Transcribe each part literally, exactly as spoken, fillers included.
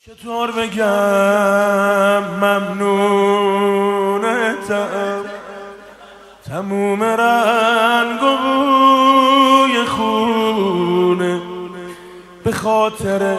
چطور بگم ممنونتم، تموم رنگ و بوی خونه به خاطر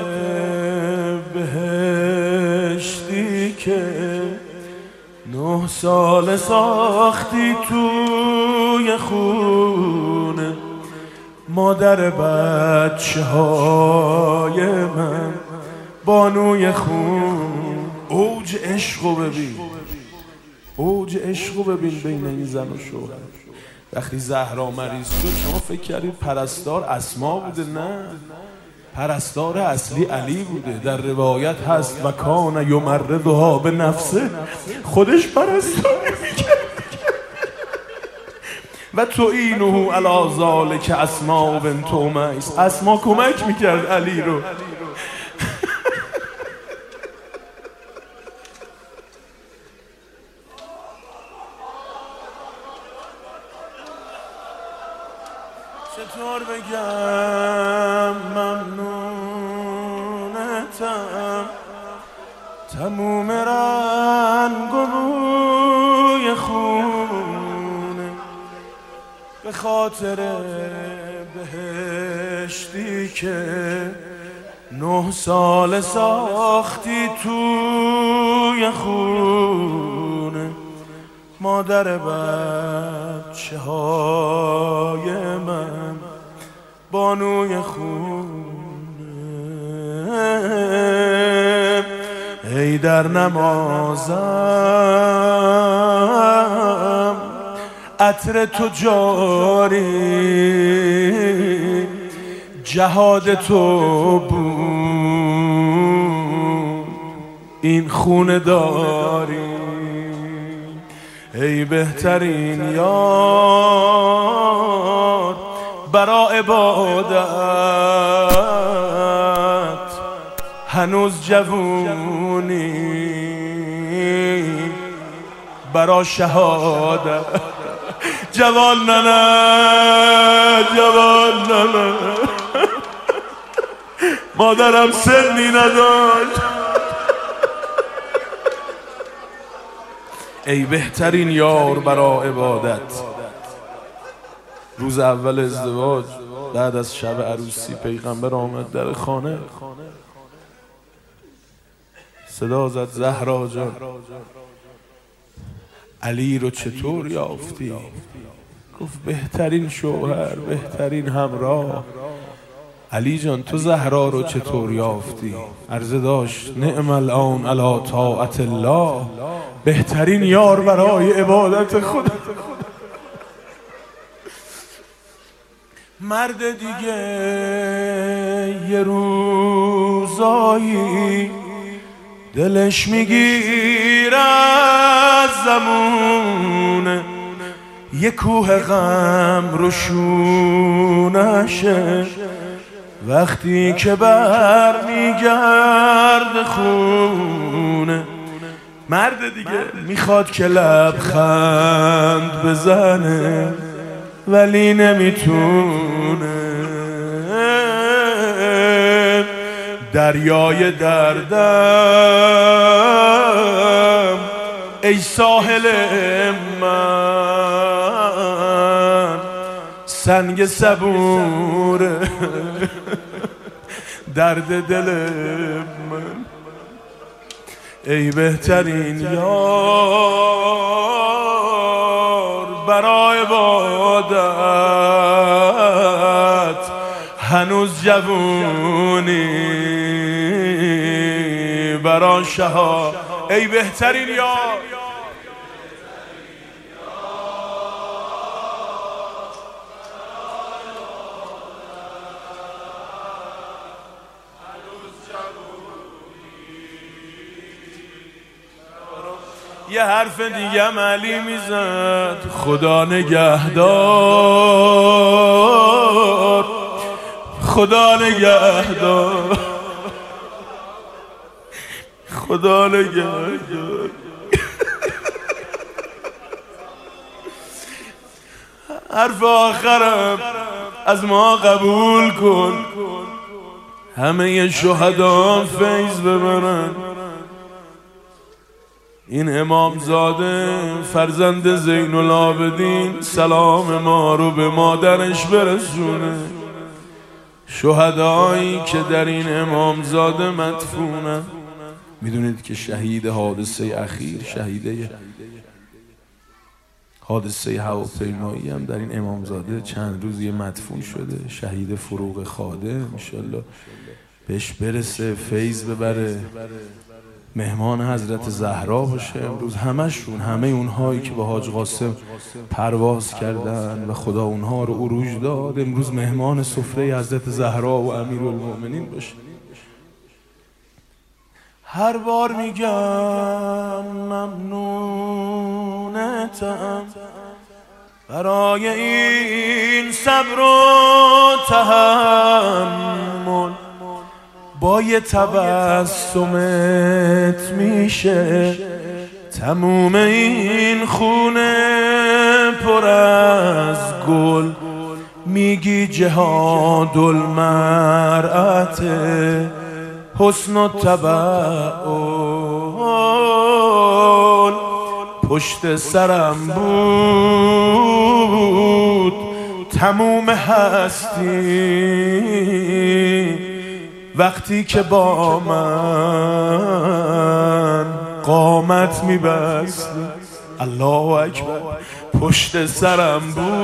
بهشتی که نه سال ساختی توی خونه. مادر بچه های من بانوی خون. اوج عشقو ببین، اوج عشقو ببین بین این زن و شوهر. وقتی زهرا مریض شد شما فکر کردید پرستار اسما بوده؟ نه، پرستار اصلی علی بوده. در روایت هست و کان یمرضها به نفسه، خودش پرستار میکرد و تو اینو علی ذالک اسما بنت امیس. اسما کمک میکرد علی رو. چطور بگم ممنونتم، تموم رنگ و بوی خونه به خاطر بهشتی که نه سال ساختی توی خونه. مادر بچه های من بانوی خونه. ای در نمازم عطر تو جاری، جهاد تو بود این خونه داری. ای بهترین یار برا عبادت، هنوز جوونی برا شهادت. جوان ننه، جوان ننه، مادرم سنی نداشت. ای بهترین یار برا عبادت. روز اول ازدواج بعد از شب عروسی پیغمبر آمد در خانه، صدا زد زهرا جان علی رو چطور یافتی؟ گفت بهترین شوهر، بهترین همراه. علی جان تو زهرا رو چطور یافتی؟ عرضه داشت نعم الآن علی طاعت الله، بهترین یار برای عبادت خدا. مرد دیگه یه روزایی دلش میگیره از زمونه، یه کوه غم رو شونشه وقتی که بر میگرد خونه. مرد دیگه میخواد که لبخند بزنه ولی نمیتونه. دریای دردم ای ساحل من، سنگ صبوره درد دل من. ای بهترین یار برای عبادت، هنوز جوونی برای شها. ای بهترین یار یه حرف دیگه علی میزد، خدا نگهدار، خدا نگهدار، خدا نگهدار. حرف آخرم از ما قبول کن، همه شهدا فیض ببرن. این امامزاده فرزند زین العابدین سلام ما رو به مادرش برسونه. شهدایی که در این امامزاده مدفونن. میدونید که شهید حادثه اخیر، شهیده حادثه هواپیمایی هم در این امامزاده چند روزی مدفون شده. شهید فروغ خاده، انشالله بهش برسه، فیض ببره، مهمان حضرت زهرا باشه. امروز همشون، همه اونهایی که با حاج قاسم پرواز کردن و خدا اونها رو عروج داد، امروز مهمان سفره حضرت زهرا و امیرالمومنین باشه. هر بار میگم ممنونتم برای این صبر و تحمل، با یه تبسمت میشه تموم این خونه پر از گل. میگی جهاد المرأت حسن و تبعل، پشت سرم بود تموم هستی وقتی که با من قامت میبستی. الله اکبر. پشت سرم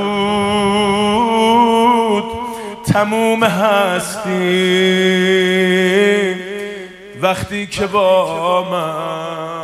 بود تموم هستی وقتی که با من